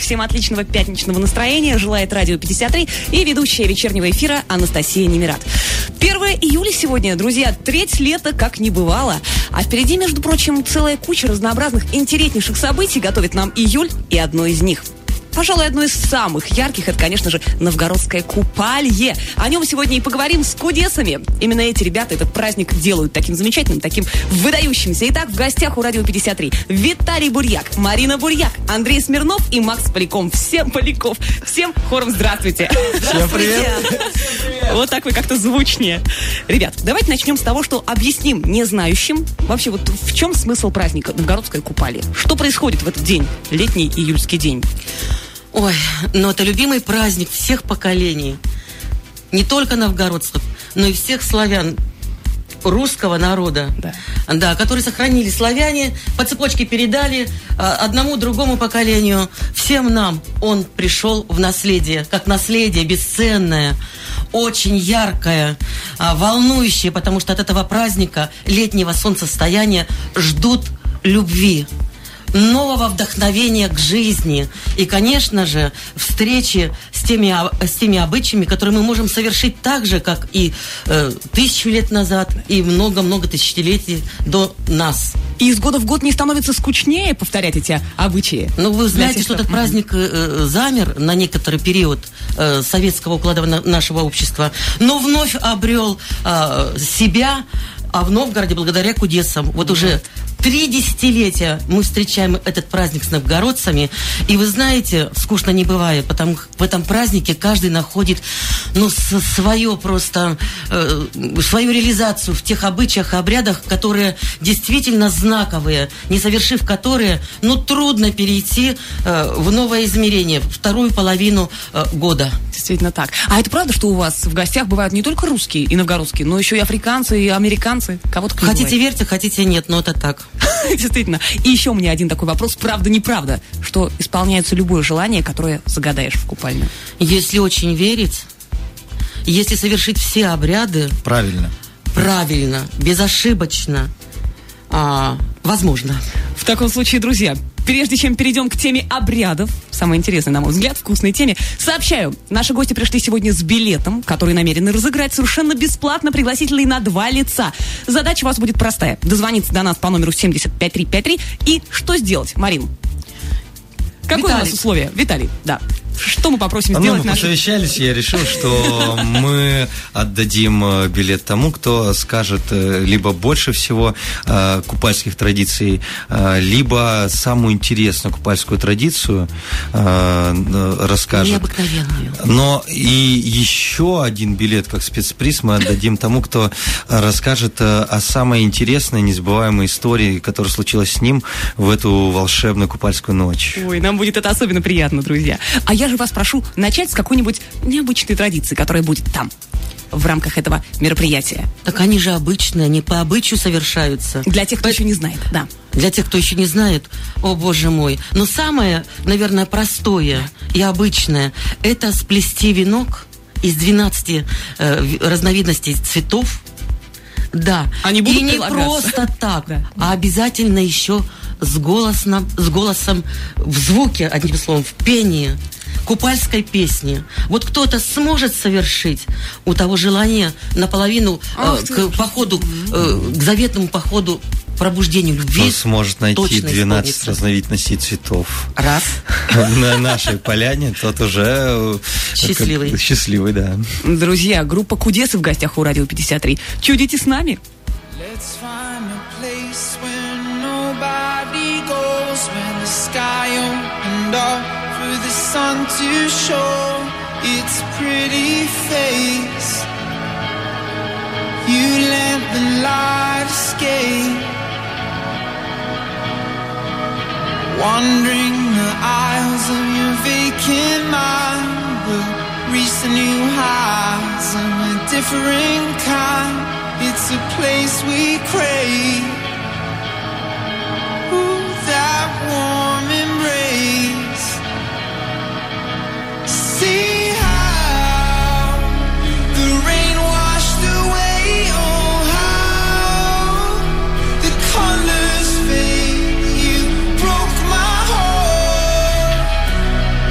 всем отличного пятничного настроения. Желает Радио 53 и ведущая вечернего эфира Анастасия Немират. 1 июля сегодня, друзья, треть лета как не бывало. А впереди, между прочим, целая куча разнообразных интереснейших событий готовит нам июль, и одно из них – пожалуй, одно из самых ярких, это, конечно же, Новгородское купалье. О нем сегодня и поговорим с кудесами. Именно эти ребята этот праздник делают таким замечательным, таким выдающимся. Итак, в гостях у Радио 53 Виталий Бурьяк, Марина Бурьяк, Андрей Смирнов и Макс Поляков. Всем Поляков, всем хором здравствуйте. Всем привет. Вот так вы как-то звучнее. Ребят, давайте начнем с того, что объясним незнающим вообще вот в чем смысл праздника Новгородское купалье. Что происходит в этот день, летний июльский день? Ой, ну это любимый праздник всех поколений. Не только новгородцев, но и всех славян русского народа. Да, которые сохранили славяне, по цепочке передали одному другому поколению. Всем нам он пришел в наследие, как наследие бесценное, очень яркое, волнующее, потому что от этого праздника летнего солнцестояния ждут любви, нового вдохновения к жизни и, конечно же, встречи с теми обычаями, которые мы можем совершить так же, как и 1000 лет назад, и много-много тысячелетий до нас. И из года в год не становится скучнее повторять эти обычаи? Ну, вы знаете, что этот праздник замер на некоторый период советского уклада нашего общества, но вновь обрел себя, а в Новгороде благодаря кудесам. Вот уже 3 десятилетия мы встречаем этот праздник с новгородцами. И вы знаете, скучно не бывает, потому что в этом празднике каждый находит свою реализацию в тех обычаях и обрядах, которые действительно знаковые, не совершив которые, трудно перейти в новое измерение, вторую половину года. Действительно так. А это правда, что у вас в гостях бывают не только русские и новгородские, но еще и африканцы, и американцы? Кого-то хотите верьте, хотите нет, но это так. Действительно. И еще у меня один такой вопрос. Правда-неправда, что исполняется любое желание, которое загадаешь в купальне? Если очень верить, если совершить все обряды... Правильно, безошибочно, возможно. В таком случае, друзья, прежде чем перейдем к теме обрядов, самой интересной, на мой взгляд, вкусной теме, сообщаю, наши гости пришли сегодня с билетом, который намерены разыграть совершенно бесплатно, пригласительный на 2 лица. Задача у вас будет простая. Дозвониться до нас по номеру 705353. И что сделать, Марин? Какое у нас условие? Виталий, да. Что мы попросим сделать? Мы посовещались, я решил, что мы отдадим билет тому, кто скажет либо больше всего купальских традиций, либо самую интересную купальскую традицию расскажет. Необыкновенную. Но и еще один билет, как спецприз, мы отдадим тому, кто расскажет о самой интересной, незабываемой истории, которая случилась с ним в эту волшебную купальскую ночь. Ой, нам будет это особенно приятно, друзья. А я же вас прошу начать с какой-нибудь необычной традиции, которая будет там, в рамках этого мероприятия. Так они же обычные, они по обычаю совершаются. Для тех, кто еще не знает, да. Для тех, кто еще не знает, о боже мой. Но самое, наверное, простое и обычное, это сплести венок из 12 разновидностей цветов. Да. Они будут и не прилагаться. просто так, а обязательно еще с голосом, в звуке, одним словом, в пении купальской песни. Вот кто это сможет совершить, у того желание наполовину к походу, к заветному походу пробуждению любви. Кто сможет найти 12 разновидностей цветов раз на нашей поляне, тот уже счастливый. Счастливый, да. Друзья, группа Кудесы в гостях у Радио 53. Чудите с нами. The sun to show its pretty face. You let the light escape, wandering the aisles of your vacant mind. We'll reach the new highs of a different kind. It's a place we crave. Ooh, that warm embrace. See how the rain washed away, oh how the colors fade. You broke my heart.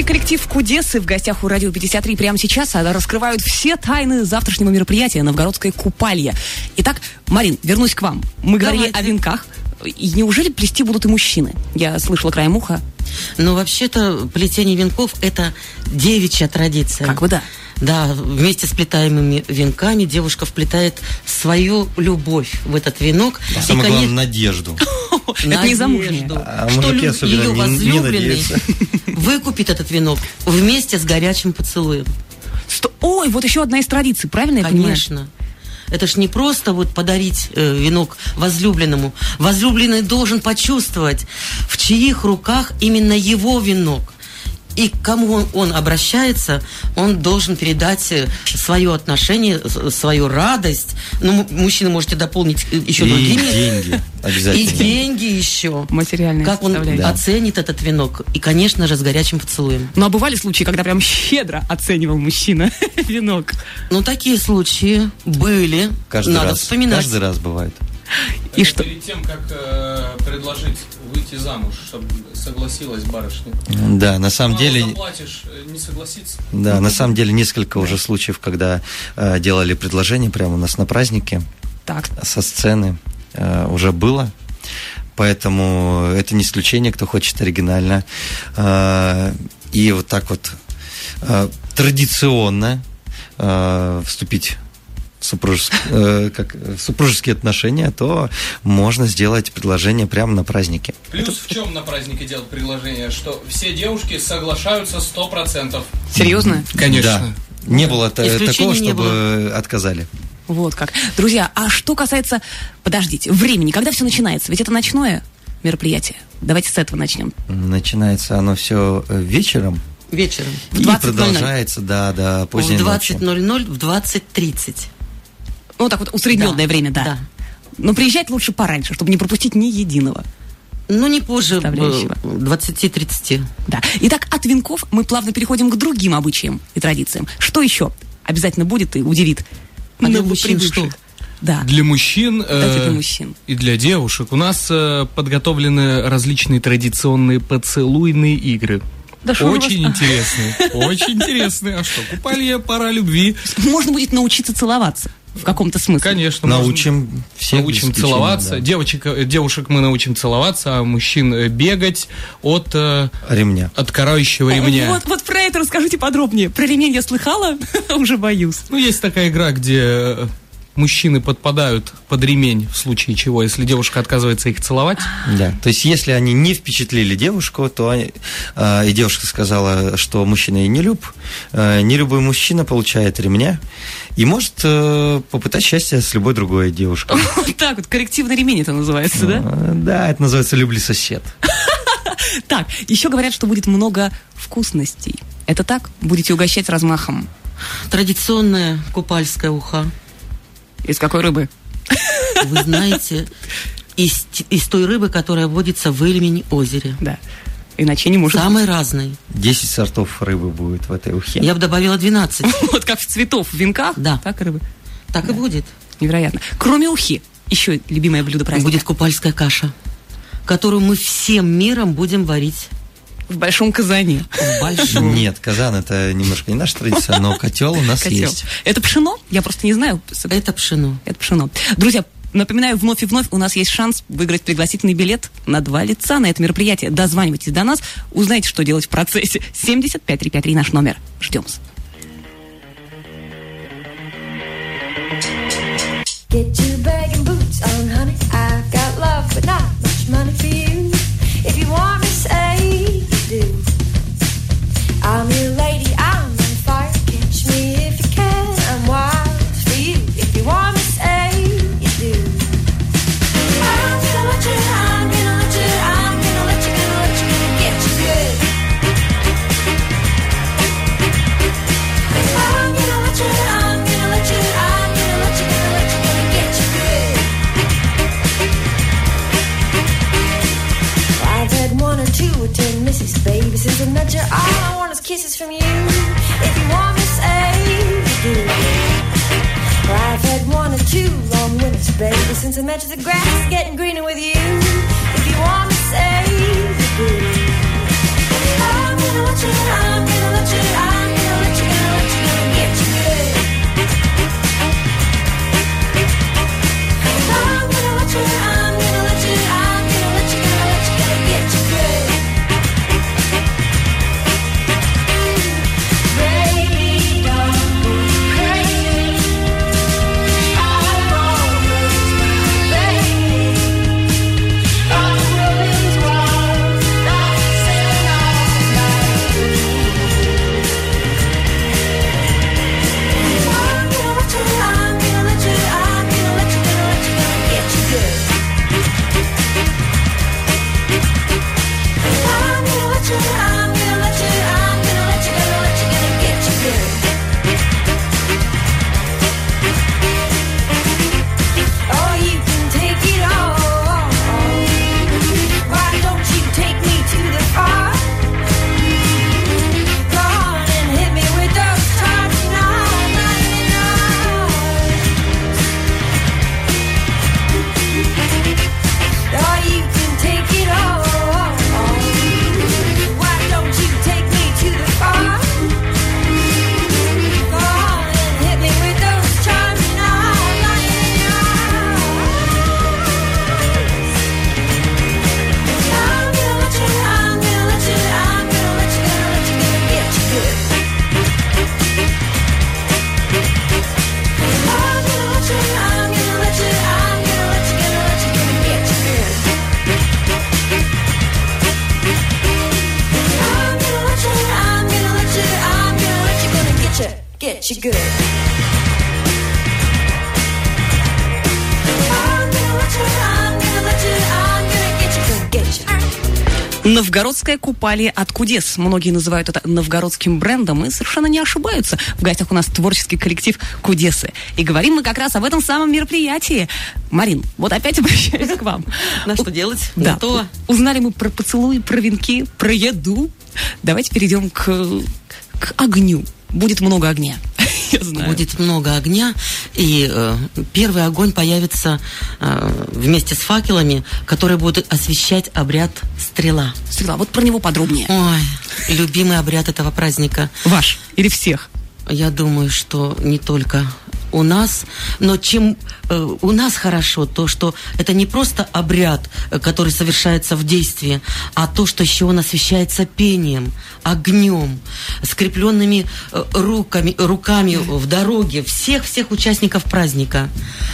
коллектив Кудесы в гостях у Радио 53 прямо сейчас. Раскрывают все тайны завтрашнего мероприятия «Новгородское купалье». Итак, Марин, вернусь к вам. Мы говорили о венках. И неужели плести будут и мужчины? Я слышала краем уха. Но вообще-то плетение венков – это девичья традиция. Как вы, да? Да, вместе с плетаемыми венками девушка вплетает свою любовь в этот венок. Да. Самое главное, надежду. Это незамужние. Что ее возлюбленный выкупит этот венок вместе с горячим поцелуем. Ой, вот еще одна из традиций, правильно я понимаю? Конечно. Это ж не просто вот подарить венок возлюбленному. Возлюбленный должен почувствовать, в чьих руках именно его венок. И к кому он обращается, он должен передать свое отношение, свою радость. Ну, мужчины можете дополнить еще другими. И деньги обязательно. И деньги еще. Материальные. Как он оценит этот венок. И, конечно же, с горячим поцелуем. Ну, а бывали случаи, когда прям щедро оценивал мужчина венок? Ну, такие случаи были. Надо вспоминать. Каждый раз бывает. И что? Перед тем, как предложить выйти замуж, чтобы согласилась барышня. Да, на самом деле... заплатишь, не согласится. Да, на самом деле несколько уже случаев, когда делали предложение прямо у нас на празднике. Так. Со сцены уже было. Поэтому это не исключение, кто хочет оригинально. И вот так вот традиционно вступить в супружеские отношения, то можно сделать предложение прямо на празднике. Плюс в чем на празднике делать предложение? Что все девушки соглашаются 100%. Серьезно? Конечно. Да. Не было такого, чтобы отказали. Вот как. Друзья, а что касается, подождите, времени, когда все начинается? Ведь это ночное мероприятие. Давайте с этого начнем. Начинается оно все вечером. Вечером. И продолжается до поздней ночи. В 20:00, в 20:30. Ну, так вот, усредненное время, да. Но приезжать лучше пораньше, чтобы не пропустить ни единого. Ну, не позже 20-30. Да. Итак, от венков мы плавно переходим к другим обычаям и традициям. Что еще обязательно будет и удивит новоприбывших? Да. Для мужчин, для мужчин и для девушек у нас подготовлены различные традиционные поцелуйные игры. Да очень интересные. Очень интересные. А что, купалье, пора любви. Можно будет научиться целоваться. В каком-то смысле. Конечно. Научим всех. Научим целоваться. Да. Девушек мы научим целоваться, а мужчин бегать от ремня. От карающего ремня. Вот про это расскажите подробнее. Про ремень я слыхала, уже боюсь. Ну, есть такая игра, где мужчины подпадают под ремень в случае чего, если девушка отказывается их целовать. Да, то есть если они не впечатлили девушку, то и девушка сказала, что мужчина ей не любой мужчина получает ремня и может попытать счастье с любой другой девушкой. Вот так вот, коррективный ремень это называется, да? Да, это называется «люблю сосед». Так, еще говорят, что будет много вкусностей. Это так? Будете угощать размахом? Традиционная купальская уха. Из какой рыбы? Вы знаете, из той рыбы, которая водится в Ильмень-озере. Да. Иначе не может Самой разной. 10 сортов рыбы будет в этой ухе. Я бы добавила 12. Вот как в цветов в венках, да. Так и рыбы. Так и будет. Невероятно. Кроме ухи, еще любимое блюдо праздника. Будет купальская каша, которую мы всем миром будем варить. В большом казане. В большом. Нет, казан это немножко не наша традиция, но котел у нас есть. Это пшено? Я просто не знаю. Это пшено. Это пшено. Друзья, напоминаю, вновь и вновь у нас есть шанс выиграть пригласительный билет на 2 лица на это мероприятие. Дозванивайтесь до нас, узнайте, что делать в процессе. 75-353 наш номер. Ждем. Get your bag and boots on, honey. I've got love, but not much money for you. If you want me, say you do. I'm your lady, I'm on fire. Catch me if you can. I'm wild for you. If you want me, say you do. I'm gonna let you, I'm gonna let you, I'm gonna let you, gonna get you good. I'm gonna let you, I'm gonna let you, I'm gonna let you, gonna get you good. I've had 1 or 2 or 10 misses, baby, since I met you. All I want is kisses from you. If you want me, say you do. I've had 1 or 2 long winters, baby, since I met you. The grass is getting greener with you. If you want me, say you do. I'm get you good. Новгородская купалья от Кудес. Многие называют это новгородским брендом и совершенно не ошибаются. В гостях у нас творческий коллектив Кудесы. И говорим мы как раз об этом самом мероприятии. Марин, вот опять обращаюсь к вам. На что делать? Да. Узнали мы про поцелуи, про венки, про еду. Давайте перейдем к огню. Будет много огня. Я знаю. Будет много огня, и первый огонь появится вместе с факелами, которые будут освещать обряд стрела. Стрела, вот про него подробнее. Ой, любимый обряд этого праздника. Ваш или всех? Я думаю, что не только у нас, но чем у нас хорошо, то, что это не просто обряд, который совершается в действии, а то, что еще он освещается пением, огнем, скрепленными руками в дороге всех участников праздника.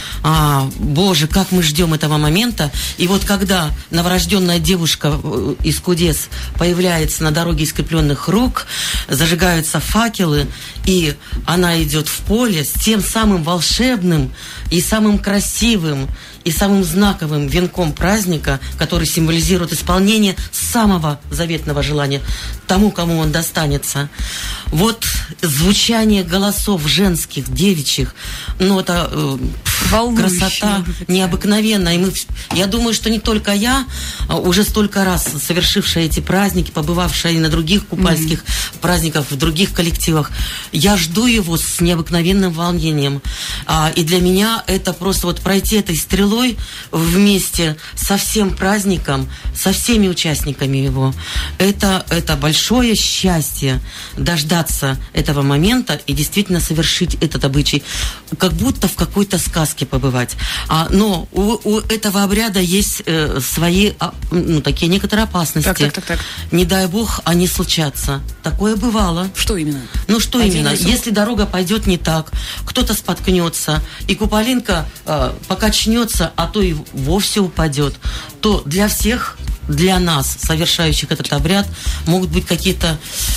Боже, как мы ждем этого момента. И вот когда новорожденная девушка из Кудес появляется на дороге скрепленных рук, зажигаются факелы, и она идет в поле с тем самым волшебным и самым красивым и самым знаковым венком праздника, который символизирует исполнение самого заветного желания тому, кому он достанется. Вот звучание голосов женских, девичьих, это красота необыкновенная. И я думаю, что не только я, уже столько раз совершившая эти праздники, побывавшая и на других купальских праздниках, в других коллективах, я жду его с необыкновенным волнением. И для меня это просто пройти этой стрелой вместе со всем праздником, со всеми участниками его. Это большое счастье дождаться этого момента и действительно совершить этот обычай. Как будто в какой-то сказке побывать. Но у этого обряда есть свои такие некоторые опасности. Так. Не дай бог, они случатся. Такое бывало. Что именно? Что именно? Если дорога пойдет не так, кто-то споткнется, и куполинка покачнется, а то и вовсе упадет, то для всех, для нас, совершающих этот обряд, могут быть какие-то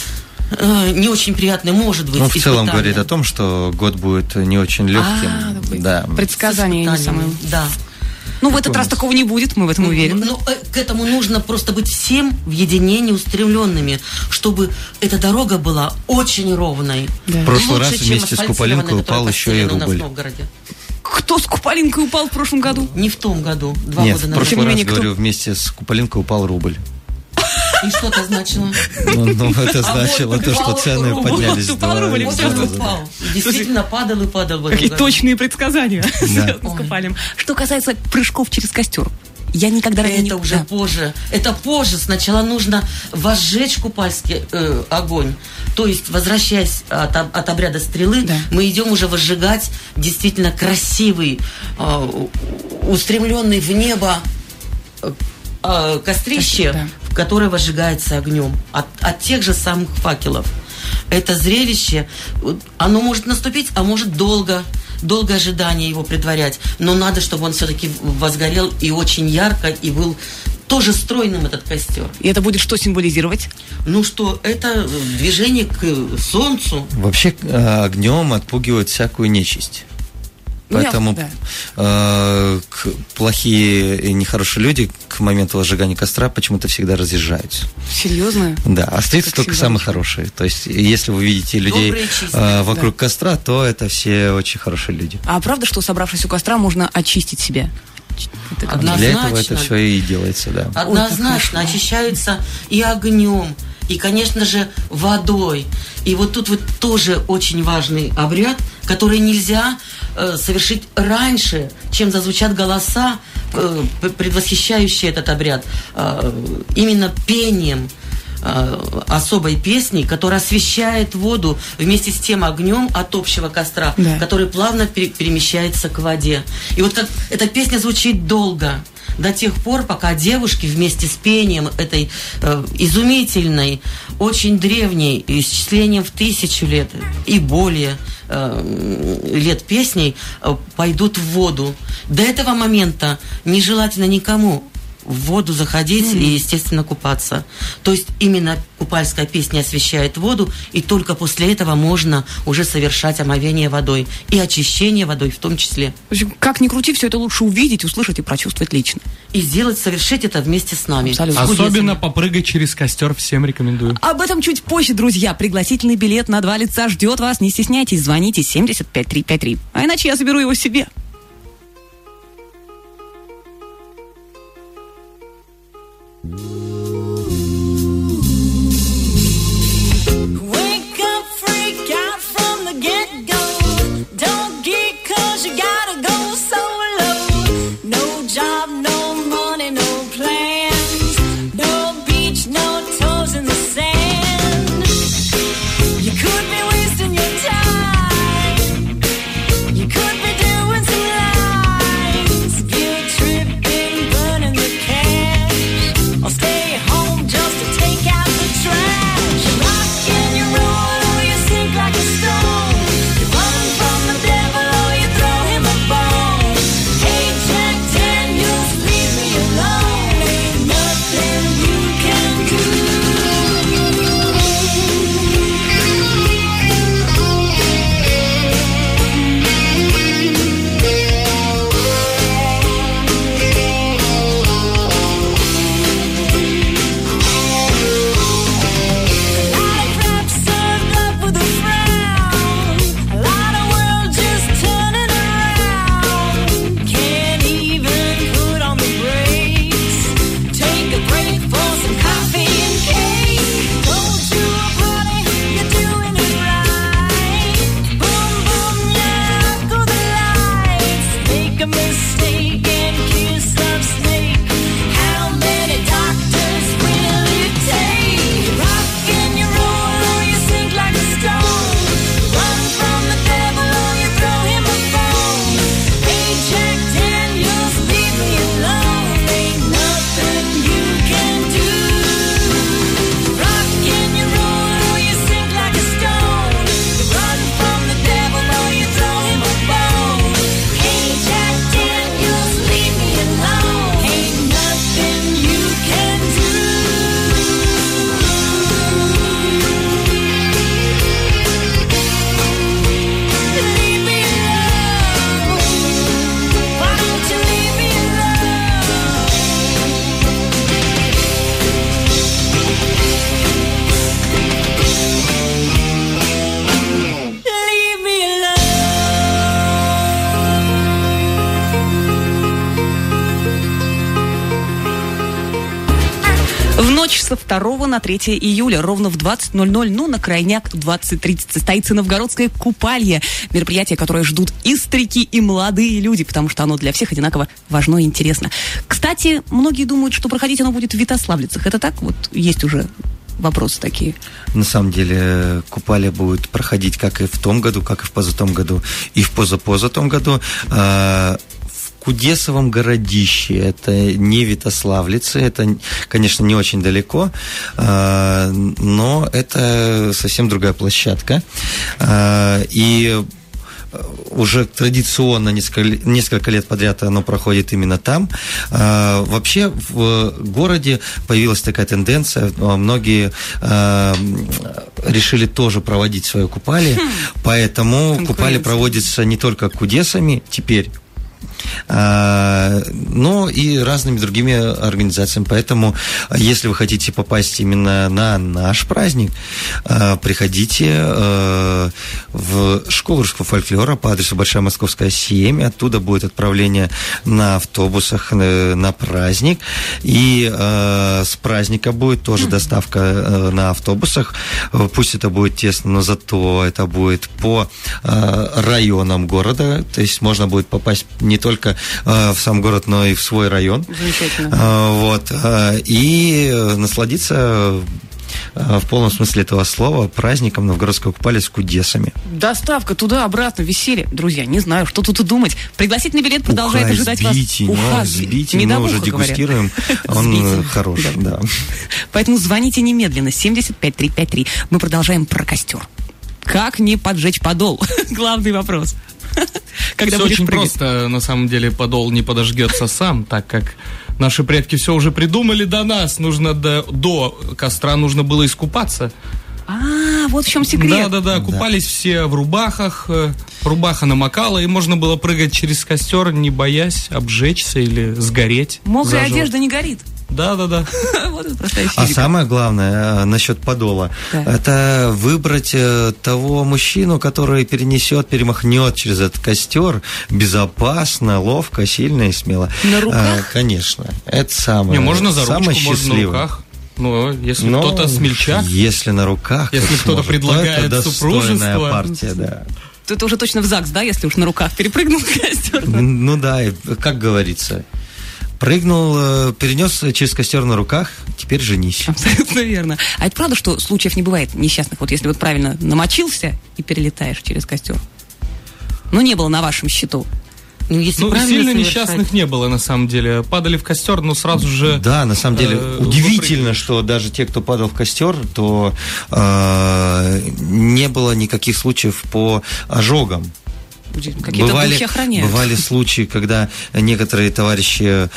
не очень приятные, может быть, в целом говорит о том, что год будет не очень легким. Да. Предсказание не самое. Да. В этот раз такого не будет, мы в этом уверены. Но к этому нужно просто быть всем в единении устремленными, чтобы эта дорога была очень ровной. Да. В прошлый раз вместе с куполинкой упал еще и рубль. Кто с куполинкой упал в прошлом году? Не в том году, 2 года назад. Нет, в прошлый раз, говорю, вместе с куполинкой упал рубль. И что это значило? Это значило то, что цены поднялись. Упал. Действительно, падал и падал. Какие точные предсказания с куполем. Что касается прыжков через костер. Я никогда ранее не... Это уже позже. Это позже. Сначала нужно возжечь купальский огонь. То есть, возвращаясь от обряда стрелы, мы идем уже возжигать действительно красивый, устремленный в небо кострище, которое возжигается огнем от тех же самых факелов. Это зрелище, оно может наступить, а может долгое ожидание его предварять. Но надо, чтобы он все-таки возгорел и очень ярко, и был тоже стройным этот костер. И это будет что символизировать? Ну что, это движение к солнцу. Вообще огнем отпугивают всякую нечисть. Поэтому плохие и нехорошие люди к моменту возжигания костра почему-то всегда разъезжаются. Серьезно? Да, остаются только самые хорошие. То есть, если вы видите людей вокруг костра, то это все очень хорошие люди. А правда, что, собравшись у костра, можно очистить себя? Для этого это все и делается, да. Однозначно очищаются и огнем, и, конечно же, водой. И вот тут вот тоже очень важный обряд, который нельзя совершить раньше, чем зазвучат голоса, предвосхищающие этот обряд, именно пением особой песни, которая освещает воду вместе с тем огнем от общего костра, который плавно перемещается к воде. И вот как эта песня звучит долго, до тех пор, пока девушки вместе с пением этой изумительной, очень древней, исчислением в 1000 лет и более лет песней пойдут в воду. До этого момента нежелательно никому в воду заходить и, естественно, купаться. То есть именно купальская песня освещает воду, и только после этого можно уже совершать омовение водой и очищение водой в том числе. В общем, как ни крути, все это лучше увидеть, услышать и прочувствовать лично. И совершить это вместе с нами. Абсолютно. Особенно попрыгать через костер всем рекомендую. Об этом чуть позже, друзья. Пригласительный билет на 2 лица ждет вас. Не стесняйтесь, звоните 705353. А иначе я заберу его себе. ночь со 2 на 3 июля, ровно в 20:00, ну, на крайняк в 20:30 состоится новгородское купалье. Мероприятие, которое ждут и старики, и молодые люди, потому что оно для всех одинаково важно и интересно. Кстати, многие думают, что проходить оно будет в Витославлицах. Это так? Вот есть уже вопросы такие. На самом деле купалье будет проходить как и в том году, как и в позатом году, и в позапозатом году. В Кудесовом городище, это не Витославлицы, это, конечно, не очень далеко, но это совсем другая площадка. И уже традиционно несколько лет подряд оно проходит именно там. Вообще в городе появилась такая тенденция, многие решили тоже проводить свое купалье, поэтому купалье проводится не только кудесами теперь, но и разными другими организациями. Поэтому, если вы хотите попасть именно на наш праздник, приходите в школу русского фольклора по адресу Большая Московская, 7. Оттуда будет отправление на автобусах на праздник. И с праздника будет тоже доставка на автобусах. Пусть это будет тесно, но зато это будет по районам города. То есть можно будет попасть не только в сам город, но и в свой район. Замечательно. Вот. И насладиться в полном смысле этого слова праздником новгородского купалья с кудесами. Доставка туда-обратно, веселье. Друзья, не знаю, что тут и думать. Пригласительный билет продолжает ожидать вас. Сбитень, мы уже дегустируем. Он хорош, да. Поэтому звоните немедленно, 705353. Мы продолжаем про костер. Как не поджечь подол? Главный вопрос. Когда все очень просто, на самом деле, подол не подожгется сам, так как наши предки все уже придумали до нас. Нужно до костра нужно было искупаться. Вот в чем секрет. Да, купались все в рубахах, рубаха намокала, и можно было прыгать через костер, не боясь обжечься или сгореть. Мокрая одежда не горит. Да. Вот это простая физика. А самое главное насчет подола, это выбрать того мужчину, который перемахнет через этот костер безопасно, ловко, сильно и смело. На руках? Конечно. Это самое. Можно за ручку, можно на руках. Если кто-то смельчак. Если на руках. Если кто-то предлагает это супружество. Партия, да. Это уже точно в ЗАГС, да, если уж на руках перепрыгнул костер? Ну да, как говорится. Прыгнул, перенес через костер на руках, теперь женись. Абсолютно верно. А это правда, что случаев не бывает несчастных? Вот если вот правильно намочился и перелетаешь через костер? Не было на вашем счету. Сильно несчастных не было, на самом деле. Падали в костер, но сразу же... Да, на самом деле, удивительно, что даже те, кто падал в костер, то не было никаких случаев по ожогам. Какие-то духи охраняют. Бывали случаи, когда некоторые товарищи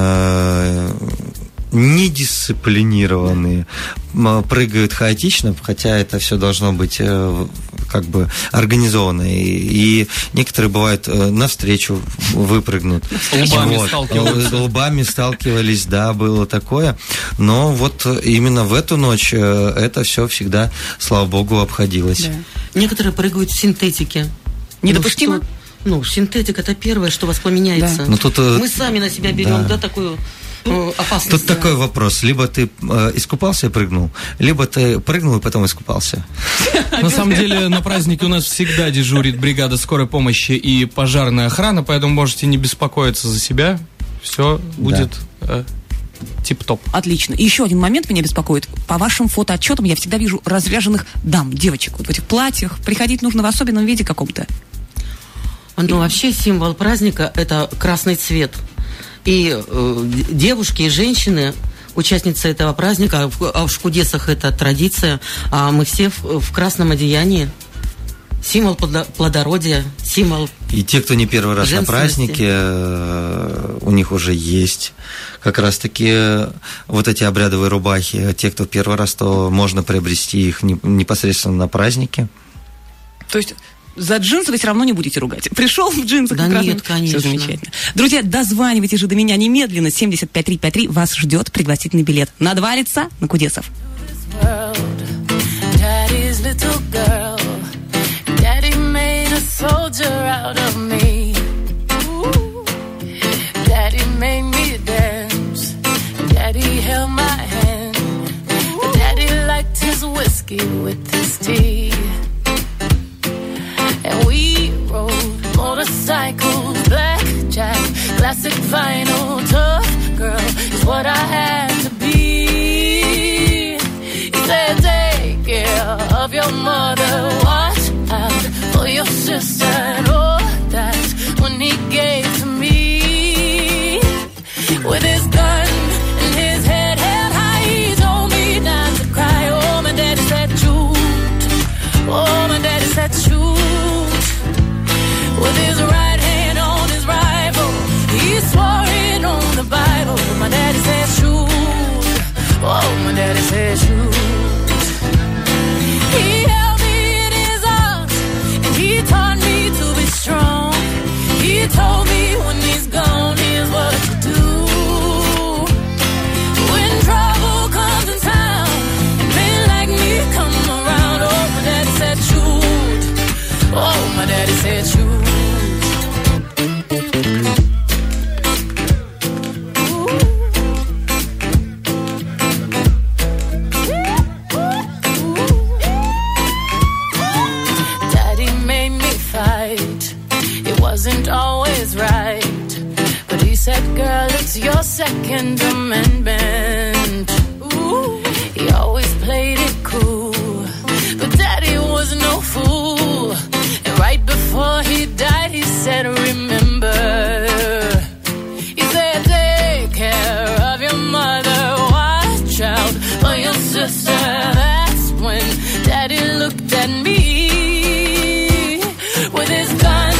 недисциплинированные прыгают хаотично, хотя это все должно быть как бы организованно. И некоторые бывают навстречу выпрыгнут. Лбами сталкивались, да, было такое. Но вот именно в эту ночь это все всегда, слава богу, обходилось. Да. Некоторые прыгают в синтетике. Недопустимо? Синтетика — это первое, что воспламеняется. Да. Мы сами на себя берем, такую опасность. Тут такой вопрос. Либо ты искупался и прыгнул, либо ты прыгнул и потом искупался. На самом деле на празднике у нас всегда дежурит бригада скорой помощи и пожарная охрана, поэтому можете не беспокоиться за себя. Все будет... тип-топ. Отлично. И еще один момент меня беспокоит. По вашим фотоотчетам я всегда вижу разряженных дам, девочек, вот в этих платьях. Приходить нужно в особенном виде каком-то. Вообще символ праздника – это красный цвет. И девушки, и женщины, участницы этого праздника, а в Кудесах это традиция, а мы все в красном одеянии. Символ плодородия, символ. И те, кто не первый раз на празднике, у них уже есть как раз-таки вот эти обрядовые рубахи. Те, кто первый раз, то можно приобрести их непосредственно на празднике. То есть за джинсы вы все равно не будете ругать. Пришел в джинсах. Да нет, конечно. Все замечательно. Друзья, дозванивайте же до меня немедленно. 75353. Вас ждет пригласительный билет. На 2 лица на Кудесов. Soldier out of me. Ooh. Daddy made me dance. Daddy held my hand. your sister. And oh, that's when he gave to me. With his gun and his head held high, he told me not to cry. Oh, my daddy said shoot. Oh, my daddy said shoot. With his right hand on his rifle, he swore it on the Bible. My daddy said shoot. Oh, my daddy said shoot. He held me in his arms and he taught me to be strong. He told me when he's gone, here's what to do. When trouble comes in town and men like me come around, oh, my daddy said shoot. Oh, my daddy said shoot. Wasn't always right, but he said, girl, it's your Second Amendment. Ooh, he always played it cool, but daddy was no fool. And right before he died, he said, remember, he said, take care of your mother, watch out for your sister. That's when daddy looked at me with his gun.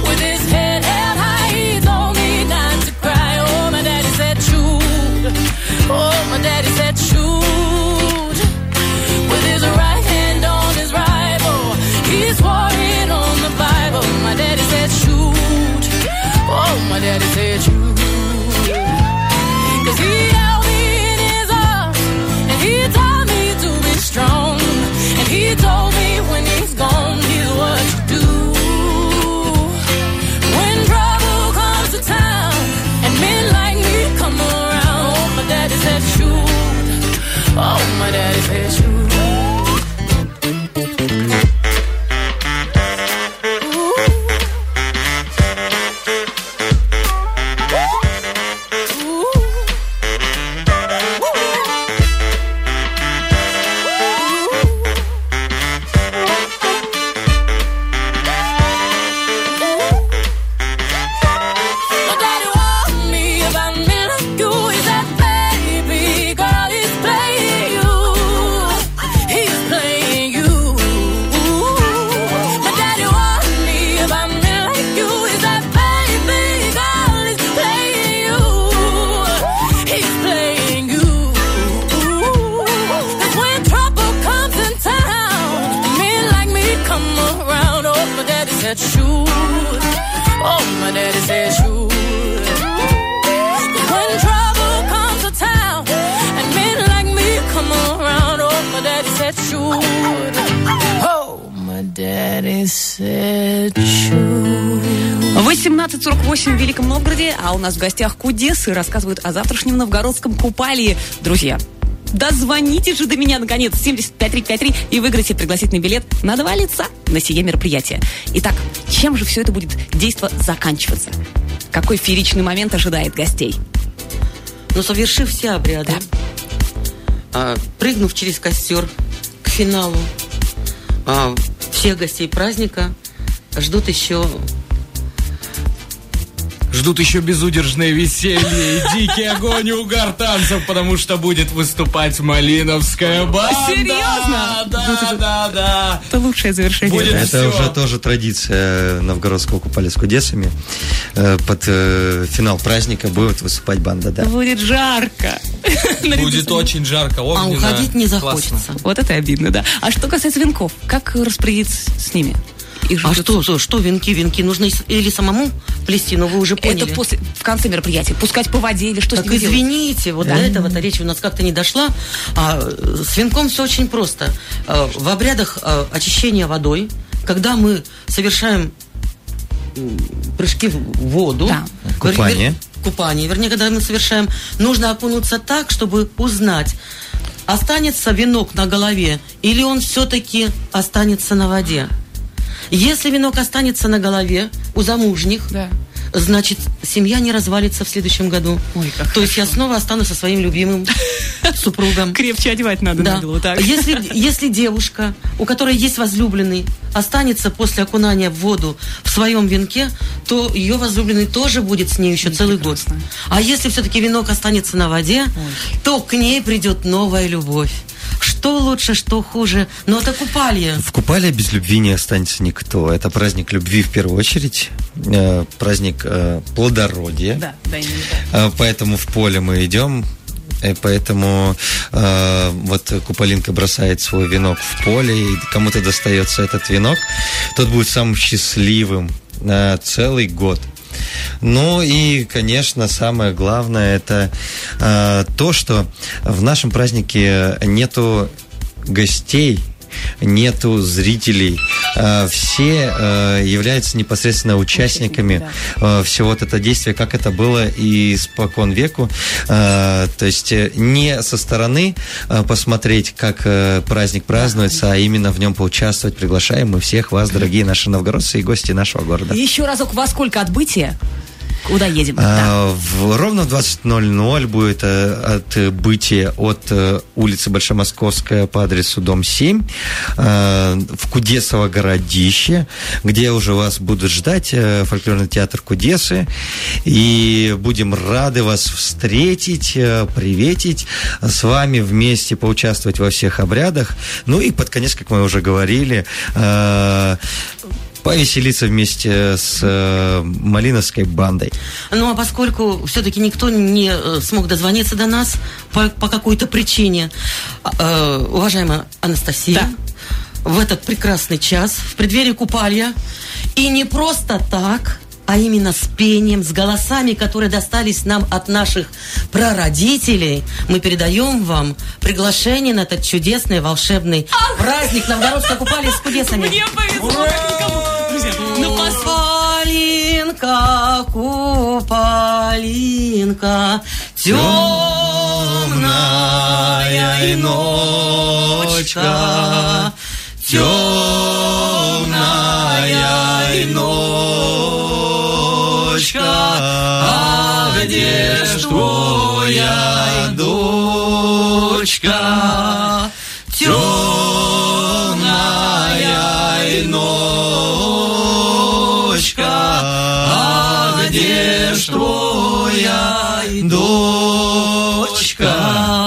Oh, my daddy said shoot. With his right hand on his rifle, he swore it on the Bible. My daddy said shoot. Oh, my daddy said shoot. 'Cause he held me in his arms and he taught me to be strong. And he told me when he's gone, here's what you do. When trouble comes to town and men like me come around, my daddy said shoot. Oh, my daddy said shoot. said shoot. 18:48 в Великом Новгороде, а у нас в гостях Кудесы рассказывают о завтрашнем новгородском купалье. Друзья, дозвоните же до меня, наконец, 705353 и выиграйте пригласительный билет на 2 лица на сие мероприятие. Итак, чем же все это будет действо заканчиваться? Какой фееричный момент ожидает гостей? Но совершив все обряды, прыгнув через костер к финалу, всех гостей праздника ждут еще безудержное веселье и дикий огонь и угар танцев, потому что будет выступать Малиновская банда. Серьезно? Да. Это лучшее завершение. Это все. уже тоже традиция новгородского купалья с Кудесами. Под финал праздника будет выступать банда, да. Будет жарко. Будет очень жарко. Огненно. уходить не захочется. Классно. Вот это обидно, да. А что касается венков, как распорядиться с ними? Что венки? Венки нужно или самому плести, но вы уже поняли. Это в конце мероприятия. Пускать по воде или что Так с ними делать? извините, вот до этого-то речь у нас как-то не дошла. С венком все очень просто. В обрядах очищения водой, когда мы совершаем прыжки в воду, Купание, вернее, когда мы совершаем, нужно окунуться так, чтобы узнать, останется венок на голове или он все-таки останется на воде. Если венок останется на голове у замужних, значит, семья не развалится в следующем году. Ой, как То есть я снова останусь со своим любимым супругом. Крепче одевать надо Да. на голову, так. Если девушка, у которой есть возлюбленный, останется после окунания в воду в своем венке, то ее возлюбленный тоже будет с ней еще целый год. А если все-таки венок останется на воде, то к ней придет новая любовь. Что лучше, что хуже, но это купалье. В купале без любви не останется никто. Это праздник любви в первую очередь, праздник плодородия. Да, именно так. Поэтому в поле мы идем. И поэтому вот Куполинка бросает свой венок в поле, и кому-то достается этот венок, тот будет самым счастливым на целый год. Ну и, конечно, самое главное это то, что в нашем празднике нету гостей, нету зрителей, все являются непосредственно участниками всего вот этого действия, как это было и испокон веку. То есть не со стороны посмотреть, как праздник празднуется, а именно в нем поучаствовать. Приглашаем мы всех вас, дорогие наши новгородцы и гости нашего города. Еще разок, во сколько отбытие? Куда едем? Ровно в 20:00 будет отбытие от улицы Большомосковская по адресу дом 7 в Кудесово городище, где уже вас будут ждать фольклорный театр Кудесы. И будем рады вас встретить, приветить, с вами вместе поучаствовать во всех обрядах. Ну и под конец, как мы уже говорили, повеселиться вместе с Малиновской бандой. Ну, а поскольку все-таки никто не смог дозвониться до нас по какой-то причине, уважаемая Анастасия, в этот прекрасный час, в преддверии купалья, и не просто так, а именно с пением, с голосами, которые достались нам от наших прародителей, мы передаем вам приглашение на этот чудесный, волшебный праздник Новгородской купали с кудесами. Мне повезло, как никому. Друзья, Купалинка, купалинка, темная и ночка, темная и ночка, а где ж твоя дочка? Темная и ночка, а где ж твоя дочка?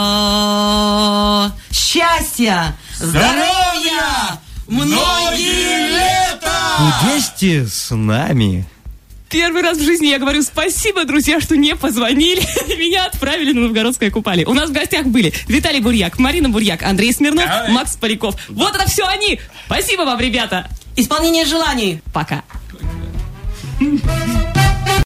Счастья, здоровья, многие лета! Кудесьте с нами! Первый раз в жизни я говорю спасибо, друзья, что не позвонили. Меня отправили на Новгородское купалье. У нас в гостях были Виталий Бурьяк, Марина Бурьяк, Андрей Смирнов, Макс Поляков. Вот это все они! Спасибо вам, ребята! Исполнение желаний! Пока!